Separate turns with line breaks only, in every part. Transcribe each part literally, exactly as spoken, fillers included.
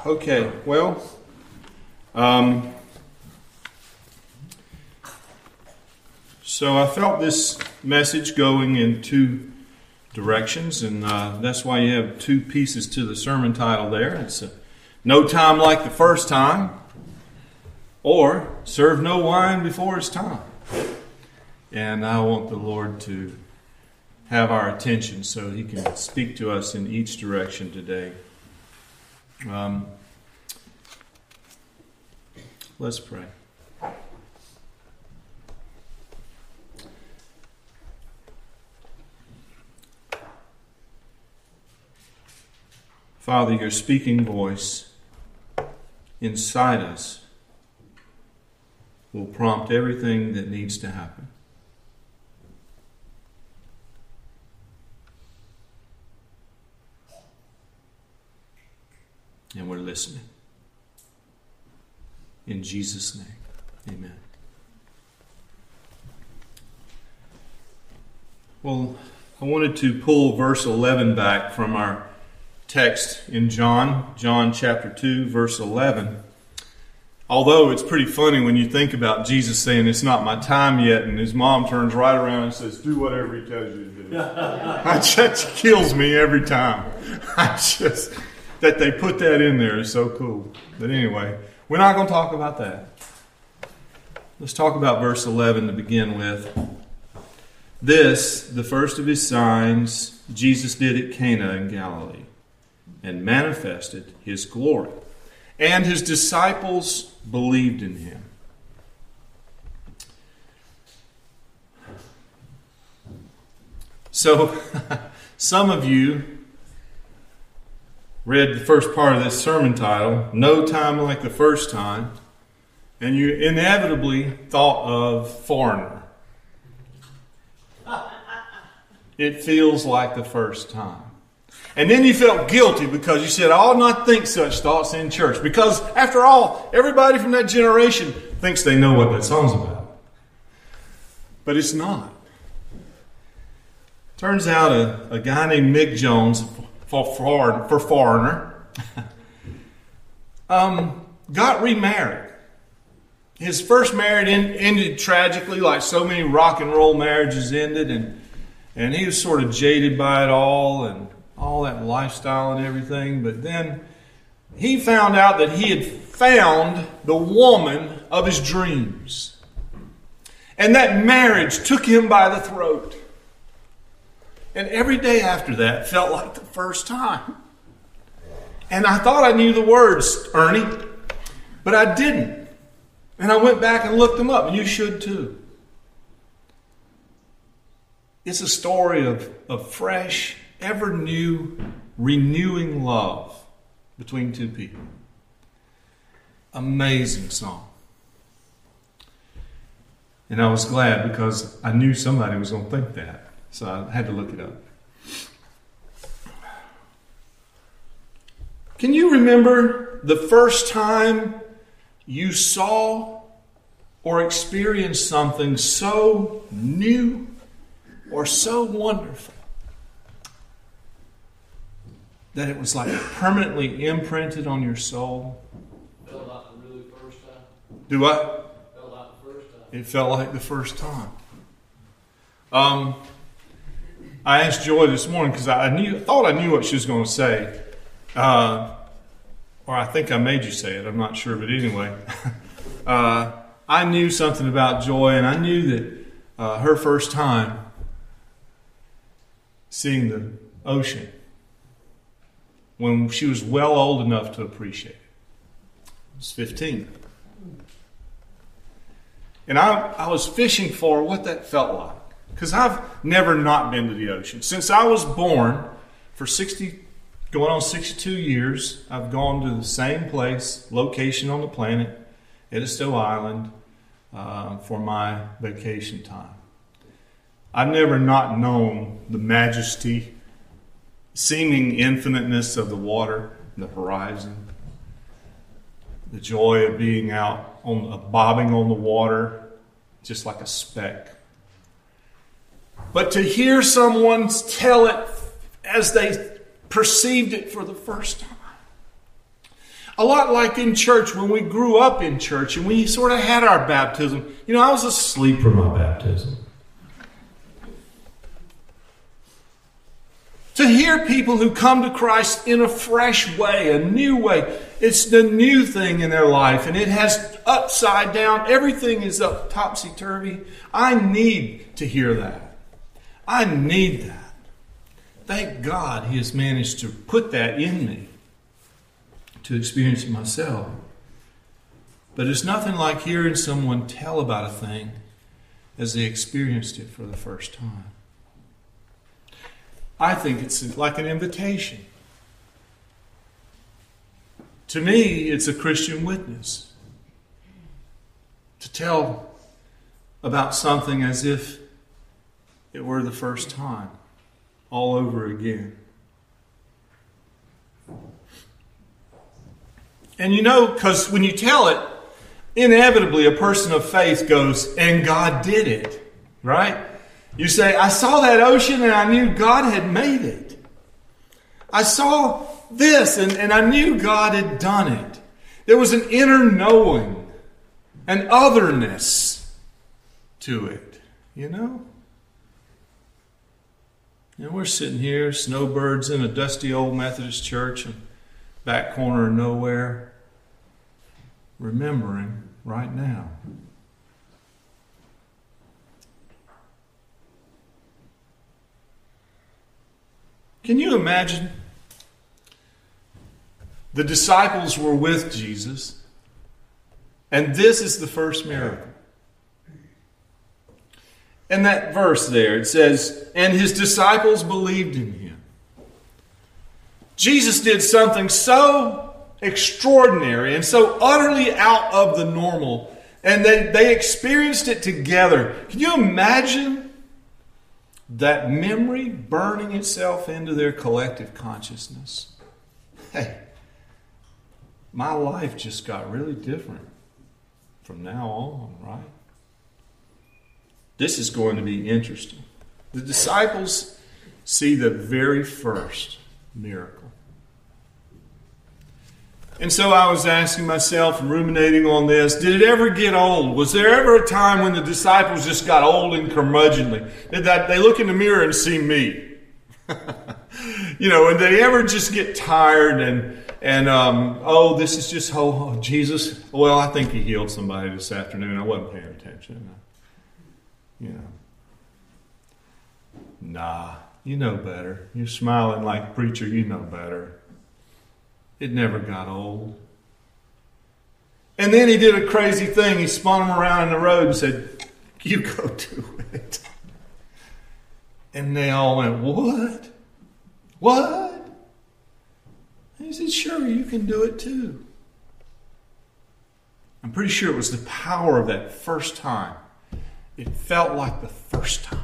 Okay, well, um, so I felt this message going in two directions, and uh, that's why you have two pieces to the sermon title there. It's uh, No Time Like the First Time, or Serve No Wine Before It's Time. And I want the Lord to have our attention so He can speak to us in each direction today. Um, let's pray. Father, your speaking voice inside us will prompt everything that needs to happen. And we're listening. In Jesus' name, amen. Well, I wanted to pull verse eleven back from our text in John, John chapter two, verse eleven. Although it's pretty funny when you think about Jesus saying, "It's not my time yet," and his mom turns right around and says, "Do whatever he tells you to do." That just kills me every time. I just... That they put that in there is so cool. But anyway, we're not going to talk about that. Let's talk about verse eleven to begin with. This, the first of his signs, Jesus did at Cana in Galilee, and manifested his glory. And his disciples believed in him. So, some of you read the first part of this sermon title, No Time Like the First Time, and you inevitably thought of foreigner. It feels like the first time. And then you felt guilty because you said, I ought not think such thoughts in church. Because, after all, everybody from that generation thinks they know what that song's about. But it's not. Turns out a, a guy named Mick Jones, for foreign, for foreigner, um, got remarried. His first marriage in, ended tragically, like so many rock and roll marriages ended, and and he was sort of jaded by it all and all that lifestyle and everything. But then he found out that he had found the woman of his dreams, and that marriage took him by the throat. And every day after that felt like the first time. And I thought I knew the words, Ernie, but I didn't. And I went back and looked them up, and you should too. It's a story of, of fresh, ever new, renewing love between two people. Amazing song. And I was glad because I knew somebody was going to think that. So I had to look it up. Can you remember the first time you saw or experienced something so new or so wonderful that it was like permanently imprinted on your soul?
Felt like the really first time.
Do what?
Felt like the first time.
It felt like the first time. Um... I asked Joy this morning because I knew, thought I knew what she was going to say. Uh, or I think I made you say it. I'm not sure. But anyway, uh, I knew something about Joy, and I knew that uh, her first time seeing the ocean when she was well old enough to appreciate it. I was fifteen. And I, I was fishing for what that felt like. Because I've never not been to the ocean. Since I was born, for sixty, going on sixty-two years, I've gone to the same place, location on the planet, Edisto Island, uh, for my vacation time. I've never not known the majesty, seeming infiniteness of the water, the horizon, the joy of being out, on uh, bobbing on the water, just like a speck. But to hear someone tell it as they perceived it for the first time. A lot like in church when we grew up in church and we sort of had our baptism. You know, I was asleep for my baptism. To hear people who come to Christ in a fresh way, a new way, it's the new thing in their life, and it has upside down. Everything is up topsy-turvy. I need to hear that. I need that. Thank God He has managed to put that in me to experience it myself. But it's nothing like hearing someone tell about a thing as they experienced it for the first time. I think it's like an invitation. To me, it's a Christian witness. To tell about something as if it were the first time, all over again. And you know, because when you tell it, inevitably a person of faith goes, and God did it, right? You say, I saw that ocean and I knew God had made it. I saw this and, and I knew God had done it. There was an inner knowing, an otherness to it, you know? And we're sitting here, snowbirds in a dusty old Methodist church in back corner of nowhere, remembering right now. Can you imagine? The disciples were with Jesus, and this is the first miracle. In that verse there, it says, and his disciples believed in him. Jesus did something so extraordinary and so utterly out of the normal, and they, they experienced it together. Can you imagine that memory burning itself into their collective consciousness? Hey, my life just got really different from now on, right? This is going to be interesting. The disciples see the very first miracle. And so I was asking myself and ruminating on this, did it ever get old? Was there ever a time when the disciples just got old and curmudgeonly? Did that they look in the mirror and see me? You know, and they ever just get tired and, and um, oh, this is just, oh, oh, Jesus, well, I think he healed somebody this afternoon. I wasn't paying attention. You know. Nah, you know better. You're smiling like preacher, you know better. It never got old. And then he did a crazy thing. He spun them around in the road and said, you go do it. And they all went, what? What? And he said, sure, you can do it too. I'm pretty sure it was the power of that first time. It felt like the first time.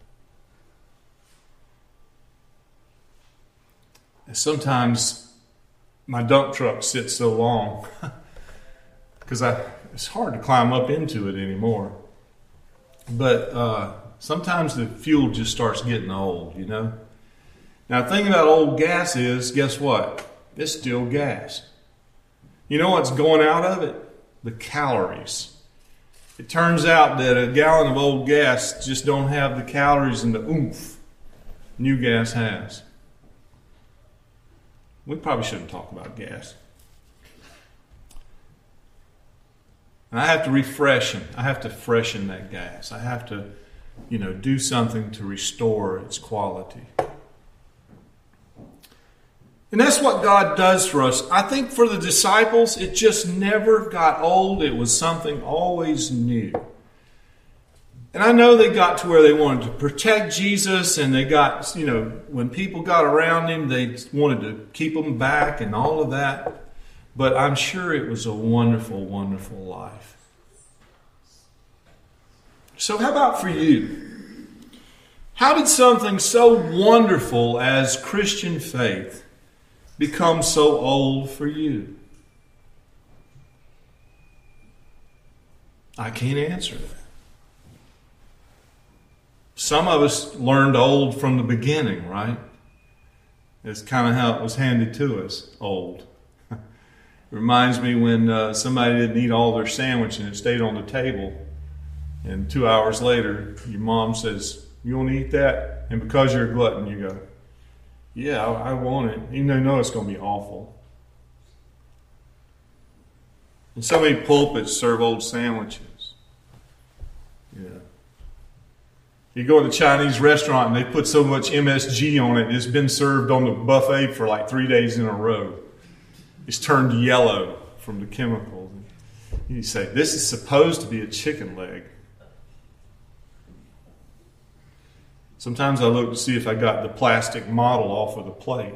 And sometimes my dump truck sits so long because I it's hard to climb up into it anymore. But uh, sometimes the fuel just starts getting old, you know. Now, the thing about old gas is, guess what? It's still gas. You know what's going out of it? The calories. It turns out that a gallon of old gas just don't have the calories and the oomph new gas has. We probably shouldn't talk about gas. And I have to refresh it. I have to freshen that gas. I have to, you know, do something to restore its quality. And that's what God does for us. I think for the disciples, it just never got old. It was something always new. And I know they got to where they wanted to protect Jesus, and they got, you know, when people got around him, they wanted to keep him back and all of that. But I'm sure it was a wonderful, wonderful life. So how about for you? How did something so wonderful as Christian faith become so old for you? I can't answer that. Some of us learned old from the beginning, right? It's kind of how it was handed to us, old. Reminds me when uh, somebody didn't eat all their sandwich and it stayed on the table. And two hours later, your mom says, "You want to eat that?" And because you're a glutton, you go, "Yeah, I, I want it." Even though you know it's going to be awful. And so many pulpits serve old sandwiches. Yeah. You go to a Chinese restaurant and they put so much M S G on it, it's been served on the buffet for like three days in a row. It's turned yellow from the chemicals. You say, "This is supposed to be a chicken leg." Sometimes I look to see if I got the plastic model off of the plate.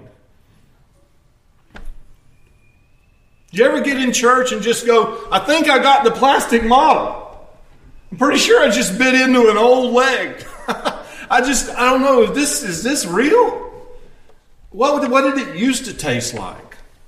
Do you ever get in church and just go, "I think I got the plastic model. I'm pretty sure I just bit into an old leg. I just, I don't know, is this, is this real? What, what did it used to taste like?"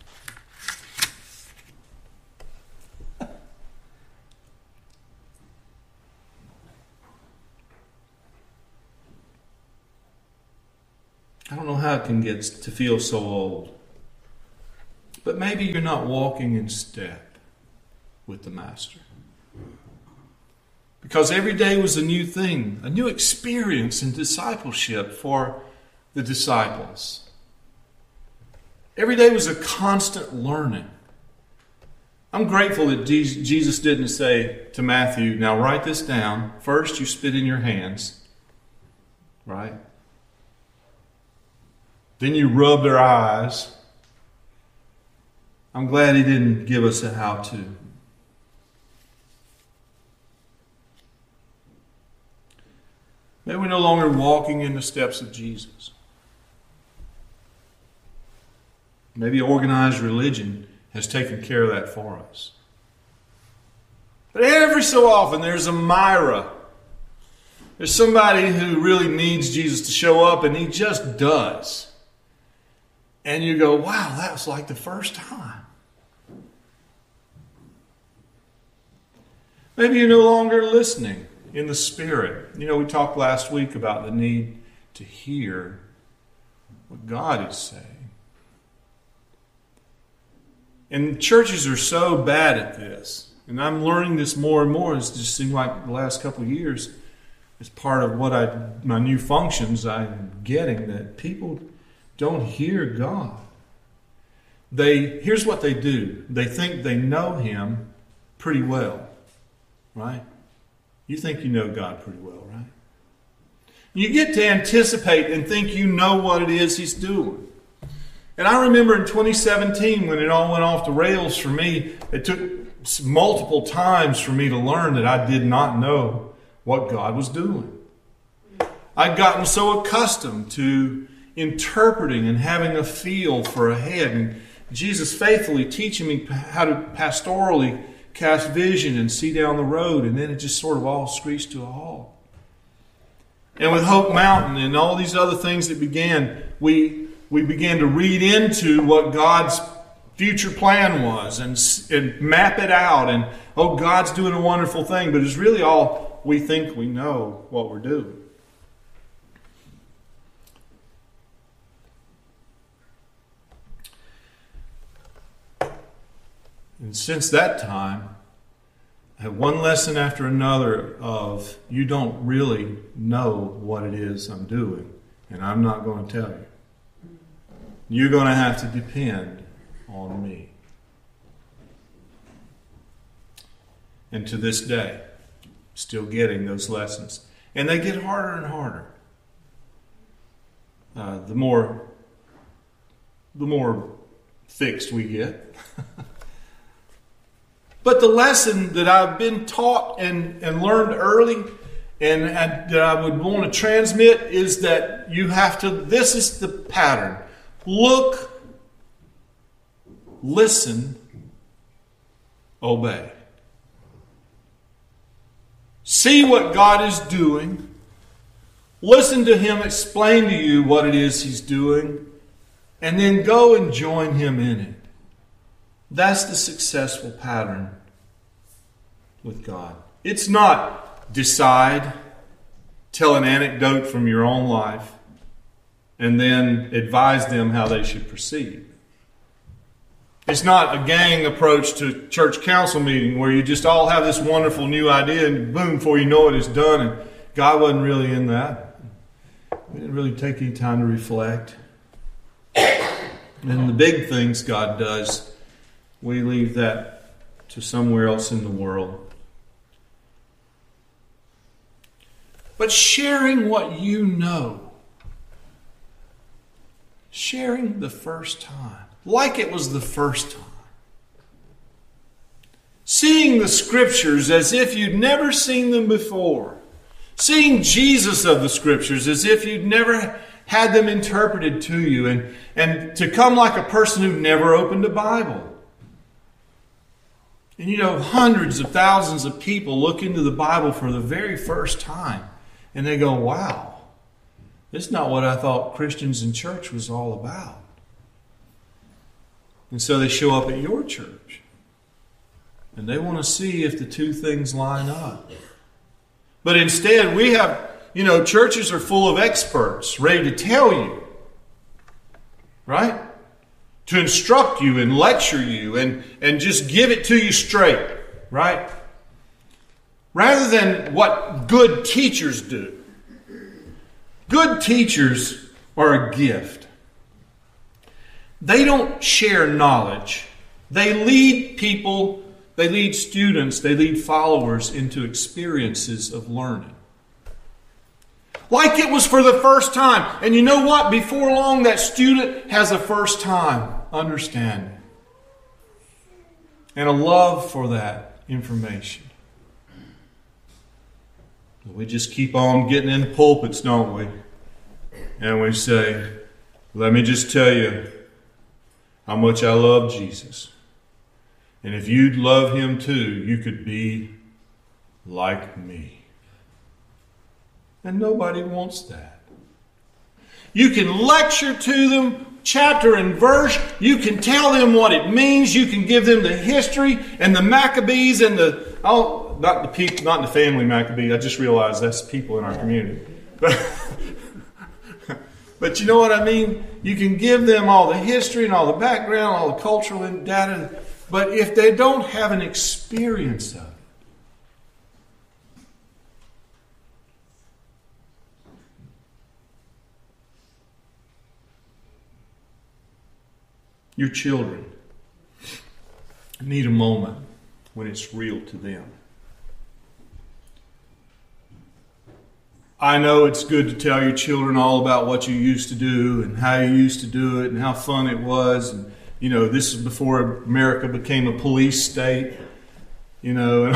I don't know how it can get to feel so old. But maybe you're not walking in step with the Master. Because every day was a new thing, a new experience in discipleship for the disciples. Every day was a constant learning. I'm grateful that Jesus didn't say to Matthew, "Now write this down. First you spit in your hands." Right? Then you rub their eyes. I'm glad he didn't give us a how-to. Maybe we're no longer walking in the steps of Jesus. Maybe organized religion has taken care of that for us. But every so often there's a Myra. There's somebody who really needs Jesus to show up, and he just does. And you go, "Wow, that was like the first time." Maybe you're no longer listening in the Spirit. You know, we talked last week about the need to hear what God is saying. And churches are so bad at this. And I'm learning this more and more. It's just seemed like the last couple of years, as part of what I, my new functions I'm getting, that people don't hear God. They, here's what they do. They think they know Him pretty well. Right? You think you know God pretty well, right? You get to anticipate and think you know what it is He's doing. And I remember in twenty seventeen when it all went off the rails for me, it took multiple times for me to learn that I did not know what God was doing. I'd gotten so accustomed to interpreting and having a feel for ahead, and Jesus faithfully teaching me how to pastorally cast vision and see down the road, and then it just sort of all screeched to a halt. And with Hope Mountain and all these other things that began, we we began to read into what God's future plan was and, and map it out, and oh, God's doing a wonderful thing, but it's really all we think we know what we're doing. And since that time, I have one lesson after another of you don't really know what it is I'm doing, and I'm not going to tell you. You're going to have to depend on me. And to this day, still getting those lessons. And they get harder and harder. Uh, the more, the more fixed we get. But the lesson that I've been taught and, and learned early and, and that I would want to transmit is that you have to, this is the pattern. Look, listen, obey. See what God is doing. Listen to Him explain to you what it is He's doing. And then go and join Him in it. That's the successful pattern with God. It's not decide, tell an anecdote from your own life, and then advise them how they should proceed. It's not a gang approach to church council meeting where you just all have this wonderful new idea and boom, before you know it, it's done. And God wasn't really in that. We didn't really take any time to reflect. And the big things God does, we leave that to somewhere else in the world. But sharing what you know, sharing the first time, like it was the first time. Seeing the Scriptures as if you'd never seen them before. Seeing Jesus of the Scriptures as if you'd never had them interpreted to you. And, and to come like a person who never opened a Bible. And you know, hundreds of thousands of people look into the Bible for the very first time. And they go, wow, this is not what I thought Christians in church was all about. And so they show up at your church. And they want to see if the two things line up. But instead, we have, you know, churches are full of experts ready to tell you. Right? To instruct you and lecture you and, and just give it to you straight. Right? Rather than what good teachers do. Good teachers are a gift. They don't share knowledge. They lead people, they lead students, they lead followers into experiences of learning. Like it was for the first time. And you know what? Before long, that student has a first time understanding. And a love for that information. We just keep on getting in pulpits, don't we? And we say, let me just tell you how much I love Jesus. And if you'd love Him too, you could be like me. And nobody wants that. You can lecture to them, chapter and verse. You can tell them what it means. You can give them the history and the Maccabees and the... oh, not the people, not the family Maccabee. I just realized that's people in our community. But, but you know what I mean? You can give them all the history and all the background, all the cultural data. But if they don't have an experience of it, your children need a moment when it's real to them. I know it's good to tell your children all about what you used to do and how you used to do it and how fun it was. And, you know, this is before America became a police state, you know.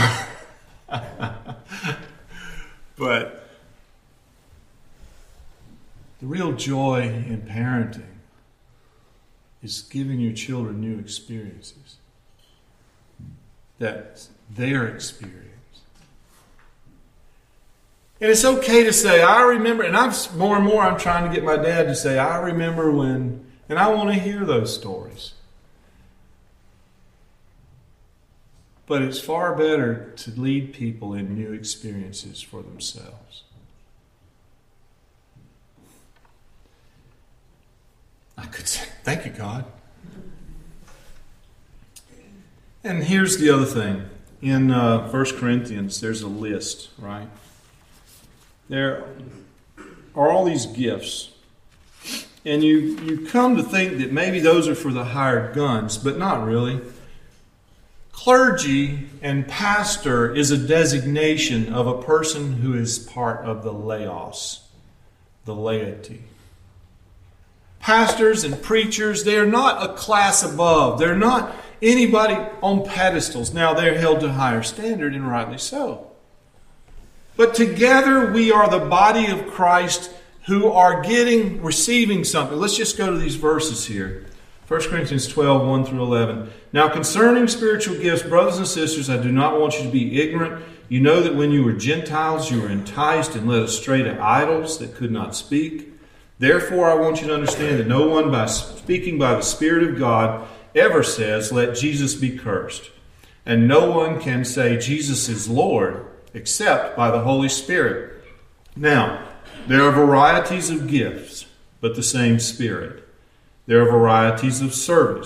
But the real joy in parenting is giving your children new experiences. That's their experience. And it's okay to say, I remember, and I'm more and more I'm trying to get my dad to say, I remember when, and I want to hear those stories. But it's far better to lead people in new experiences for themselves. I could say, thank you, God. And here's the other thing. In uh, First Corinthians, there's a list, right? There are all these gifts. And you, you come to think that maybe those are for the hired guns, but not really. Clergy and pastor is a designation of a person who is part of the laos, the laity. Pastors and preachers, they are not a class above. They're not anybody on pedestals. Now, they're held to a higher standard, and rightly so. But together we are the body of Christ who are getting, receiving something. Let's just go to these verses here. First Corinthians twelve, one through eleven. Now concerning spiritual gifts, brothers and sisters, I do not want you to be ignorant. You know that when you were Gentiles, you were enticed and led astray to idols that could not speak. Therefore, I want you to understand that no one, by speaking by the Spirit of God, ever says, let Jesus be cursed. And no one can say Jesus is Lord, except by the Holy Spirit. Now, there are varieties of gifts, but the same Spirit. There are varieties of service,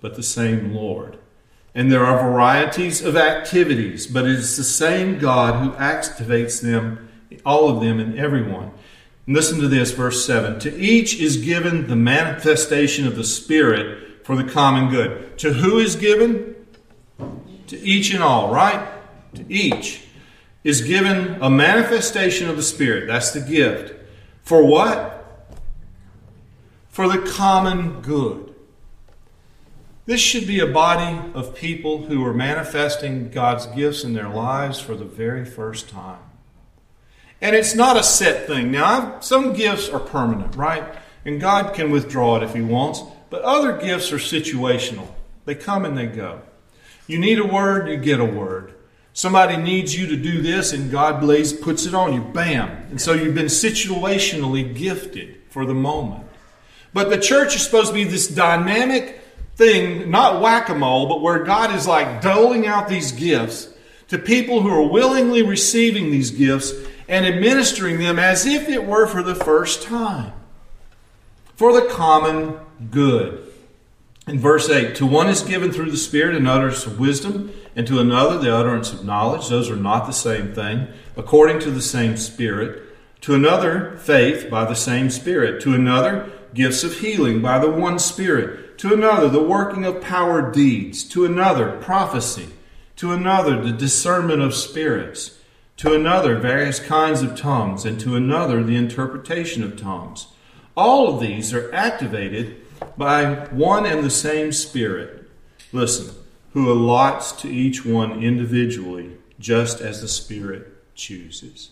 but the same Lord. And there are varieties of activities, but it is the same God who activates them, all of them and everyone. And listen to this, verse seven. To each is given the manifestation of the Spirit for the common good. To who is given? To each and all, right? To each is given a manifestation of the Spirit. That's the gift. For what? For the common good. This should be a body of people who are manifesting God's gifts in their lives for the very first time. And it's not a set thing. Now, some gifts are permanent, right? And God can withdraw it if He wants. But other gifts are situational. They come and they go. You need a word, you get a word. Somebody needs you to do this and God lays, puts it on you. Bam. And so you've been situationally gifted for the moment. But the church is supposed to be this dynamic thing, not whack-a-mole, but where God is like doling out these gifts to people who are willingly receiving these gifts and administering them as if it were for the first time. For the common good. In verse eight, to one is given through the Spirit an utterance of wisdom, and to another the utterance of knowledge. Those are not the same thing, according to the same Spirit. To another, faith by the same Spirit. To another, gifts of healing by the one Spirit. To another, the working of power deeds. To another, prophecy. To another, the discernment of spirits. To another, various kinds of tongues. And to another, the interpretation of tongues. All of these are activated by one and the same Spirit. Listen, who allots to each one individually, just as the Spirit chooses.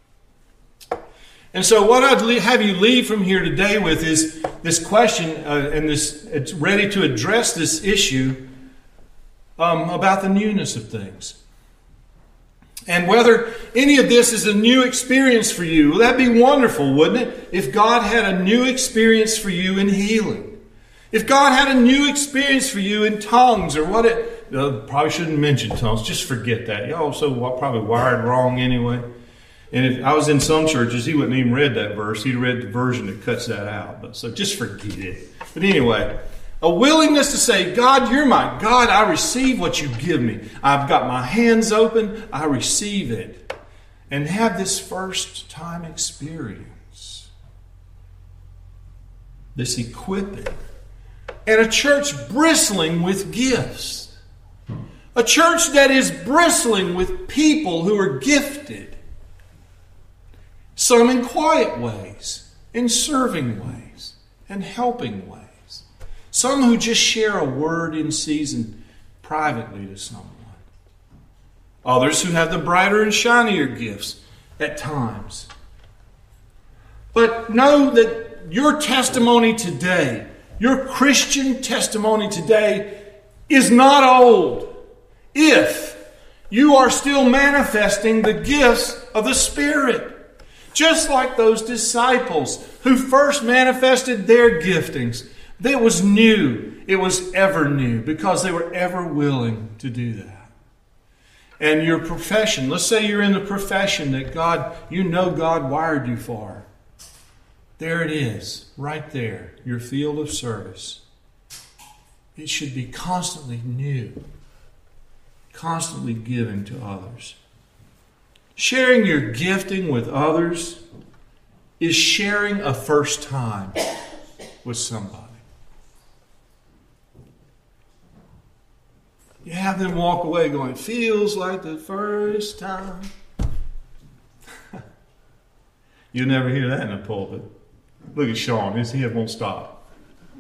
And so what I'd have you leave from here today with is this question, uh, and this it's ready to address this issue um, about the newness of things. And whether any of this is a new experience for you. Well, that'd be wonderful, wouldn't it? If God had a new experience for you in healing. If God had a new experience for you in tongues, or what it... Uh, probably shouldn't mention tongues. Just forget that. Y'all so probably wired wrong anyway. And if I was in some churches, he wouldn't even read that verse. He read the version that cuts that out. But so just forget it. But anyway, a willingness to say, God, you're my God. I receive what you give me. I've got my hands open. I receive it. And have this first time experience. This equipping. And a church bristling with gifts. A church that is bristling with people who are gifted. Some in quiet ways, in serving ways, and helping ways. Some who just share a word in season privately to someone. Others who have the brighter and shinier gifts at times. But know that your testimony today, your Christian testimony today, is not old if you are still manifesting the gifts of the Spirit. Just like those disciples who first manifested their giftings. It was new. It was ever new because they were ever willing to do that. And your profession, let's say you're in the profession that God, you know God wired you for. There it is, right there, your field of service. It should be constantly new, constantly giving to others. Sharing your gifting with others is sharing a first time with somebody. You have them walk away going, feels like the first time. You'll never hear that in a pulpit. Look at Sean, his head won't stop.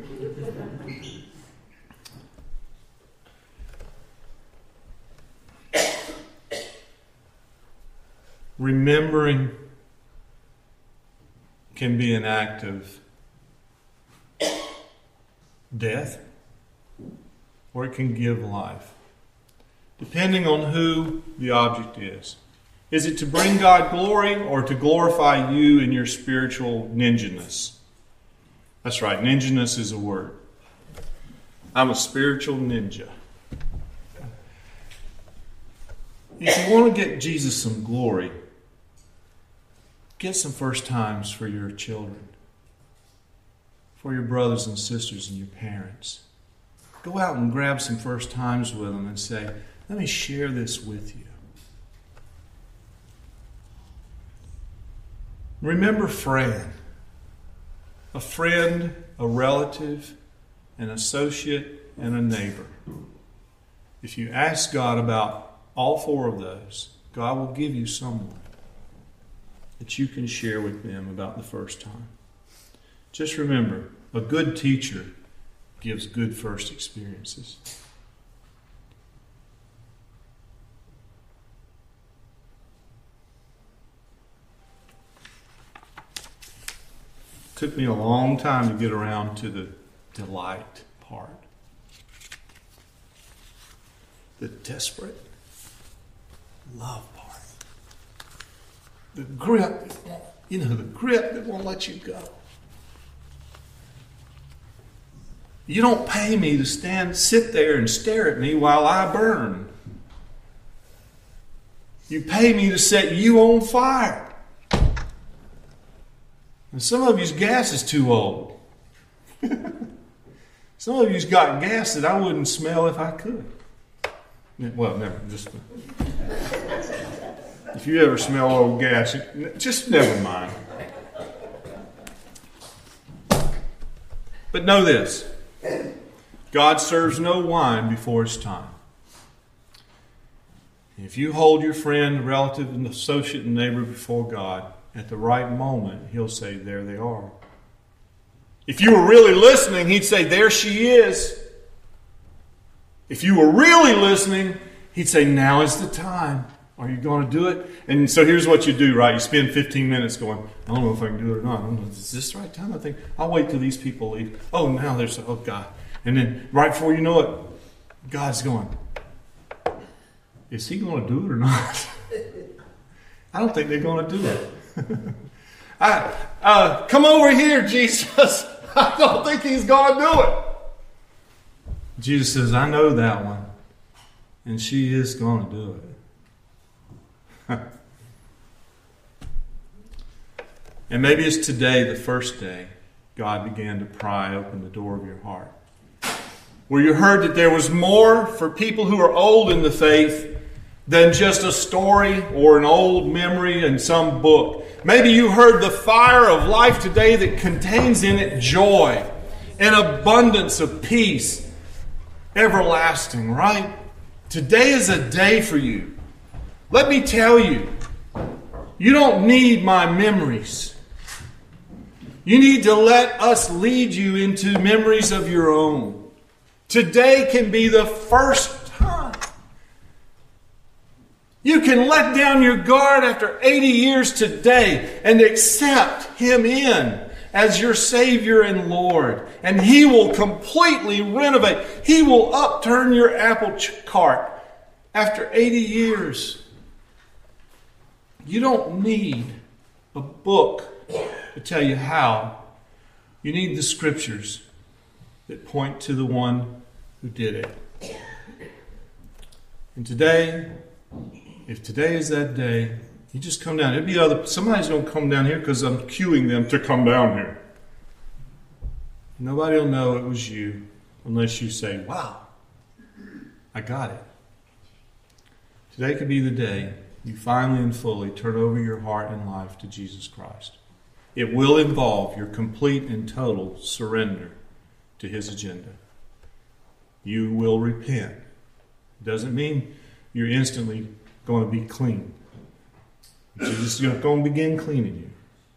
Remembering can be an act of death, or it can give life, depending on who the object is. Is it to bring God glory or to glorify you in your spiritual ninja-ness? That's right, ninja-ness is a word. I'm a spiritual ninja. If you want to get Jesus some glory, get some first times for your children, for your brothers and sisters and your parents. Go out and grab some first times with them and say, let me share this with you. Remember Fran. A friend, a relative, an associate, and a neighbor. If you ask God about all four of those, God will give you someone that you can share with them about the first time. Just remember, a good teacher gives good first experiences. Took me a long time to get around to the delight part. The desperate love part. The grip, you know, the grip that won't let you go. You don't pay me to stand, sit there and stare at me while I burn. You pay me to set you on fire. And some of you's gas is too old. Some of you's got gas that I wouldn't smell if I could. Well, never. Just if you ever smell old gas, just never mind. But know this. God serves no wine before it's time. If you hold your friend, relative, and associate and neighbor before God, at the right moment, He'll say, there they are. If you were really listening, He'd say, there she is. If you were really listening, He'd say, now is the time. Are you going to do it? And so here's what you do, right? You spend fifteen minutes going, I don't know if I can do it or not. I don't know, is this the right time? I think I'll wait till these people leave. Oh, now there's, oh God. And then right before you know it, God's going, is He going to do it or not? I don't think they're going to do it. I, uh, come over here, Jesus. I don't think He's going to do it. Jesus says, I know that one. And she is going to do it. And maybe it's today, the first day, God began to pry open the door of your heart. Where you heard that there was more for people who are old in the faith than just a story or an old memory in some book. Maybe you heard the fire of life today that contains in it joy and abundance of peace, everlasting, right? Today is a day for you. Let me tell you, you don't need my memories. You need to let us lead you into memories of your own. Today can be the first time. You can let down your guard after eighty years today and accept Him in as your Savior and Lord. And He will completely renovate. He will upturn your apple cart after eighty years. You don't need a book to tell you how. You need the Scriptures that point to the one who did it. And today, if today is that day, you just come down. It'll be other. Somebody's going to come down here because I'm cueing them to come down here. Nobody will know it was you unless you say, wow, I got it. Today could be the day you finally and fully turn over your heart and life to Jesus Christ. It will involve your complete and total surrender to His agenda. You will repent. It doesn't mean you're instantly going to be clean. Jesus is going to begin cleaning you.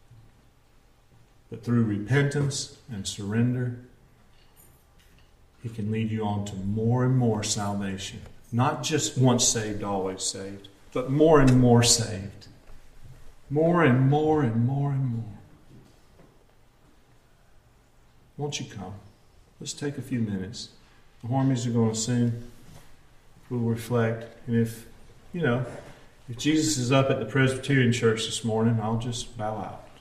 But through repentance and surrender, He can lead you on to more and more salvation. Not just once saved, always saved, but more and more saved. More and more and more and more. Won't you come? Let's take a few minutes. The harmonies are going to sing. We'll reflect. And if, you know, if Jesus is up at the Presbyterian Church this morning, I'll just bow out.